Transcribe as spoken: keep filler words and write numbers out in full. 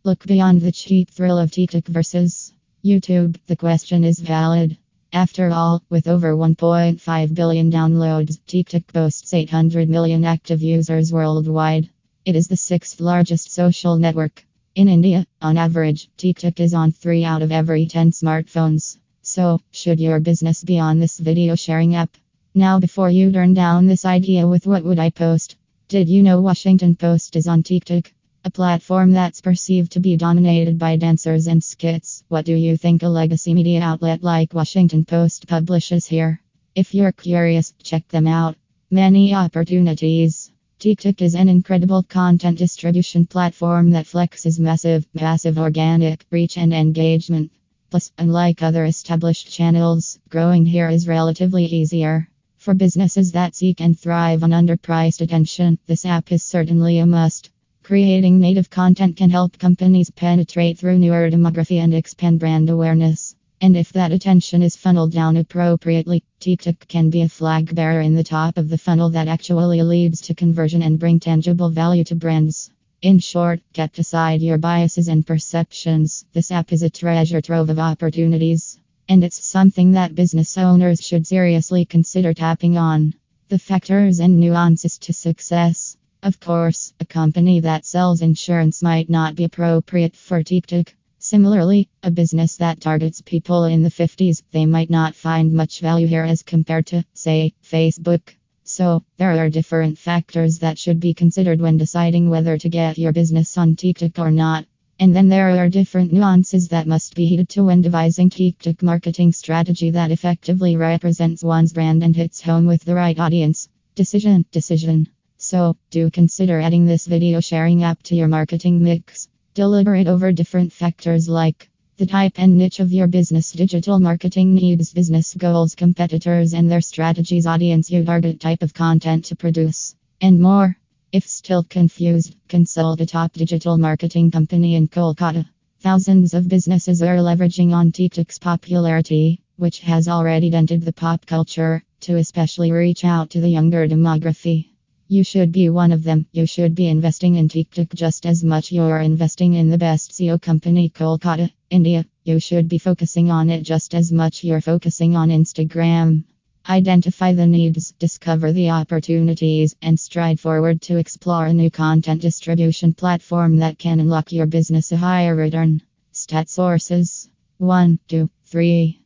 Look beyond the cheap thrill of TikTok versus YouTube. The question is valid. After all, with over one point five billion downloads, TikTok boasts eight hundred million active users worldwide. It is the sixth largest social network. In India, on average, TikTok is on three out of every ten smartphones. So, should your business be on this video sharing app? Now, before you turn down this idea with what would I post? Did you know Washington Post is on TikTok? A platform that's perceived to be dominated by dancers and skits. What do you think a legacy media outlet like Washington Post publishes here? If you're curious, check them out. Many opportunities. TikTok is an incredible content distribution platform that flexes massive, massive organic reach and engagement. Plus, unlike other established channels, growing here is relatively easier. For businesses that seek and thrive on underpriced attention, this app is certainly a must. Creating native content can help companies penetrate through newer demography and expand brand awareness. And if that attention is funneled down appropriately, TikTok can be a flag bearer in the top of the funnel that actually leads to conversion and bring tangible value to brands. In short, get aside your biases and perceptions. This app is a treasure trove of opportunities. And it's something that business owners should seriously consider tapping on. The factors and nuances to success. Of course, a company that sells insurance might not be appropriate for TikTok. Similarly, a business that targets people in the fifties, they might not find much value here as compared to, say, Facebook. So, there are different factors that should be considered when deciding whether to get your business on TikTok or not. And then there are different nuances that must be heeded to when devising TikTok marketing strategy that effectively represents one's brand and hits home with the right audience. Decision, decision. So, do consider adding this video sharing app to your marketing mix. Deliberate over different factors like the type and niche of your business, digital marketing needs, business goals, competitors and their strategies, audience you target, type of content to produce, and more. If still confused, consult a top digital marketing company in Kolkata. Thousands of businesses are leveraging on TikTok's popularity, which has already dented the pop culture, to especially reach out to the younger demography. You should be one of them. You should be investing in TikTok just as much you're investing in the best S E O company, Kolkata, India. You should be focusing on it just as much you're focusing on Instagram. Identify the needs, discover the opportunities, and stride forward to explore a new content distribution platform that can unlock your business a higher return. Stat sources. one, two, three.